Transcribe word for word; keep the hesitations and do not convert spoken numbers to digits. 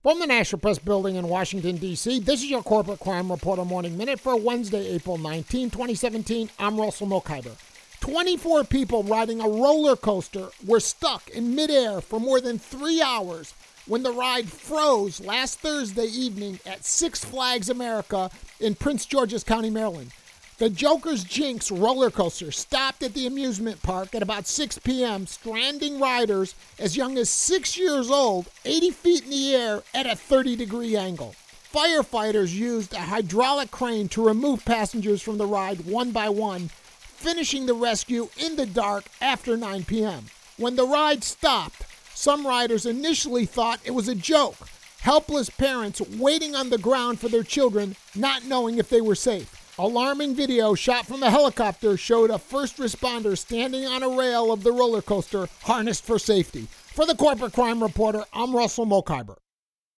From the National Press Building in Washington, D C, this is your Corporate Crime Reporter Morning Minute for Wednesday, April nineteenth, twenty seventeen. I'm Russell Mokhiber. twenty-four people riding a roller coaster were stuck in midair for more than three hours when the ride froze last Thursday evening at Six Flags America in Prince George's County, Maryland. The Joker's Jinx roller coaster stopped at the amusement park at about six p.m., stranding riders as young as six years old, eighty feet in the air at a thirty-degree angle. Firefighters used a hydraulic crane to remove passengers from the ride one by one, finishing the rescue in the dark after nine p.m. When the ride stopped, some riders initially thought it was a joke. Helpless parents waiting on the ground for their children, not knowing if they were safe. Alarming video shot from a helicopter showed a first responder standing on a rail of the roller coaster, harnessed for safety. For the Corporate Crime Reporter, I'm Russell Mokhiber.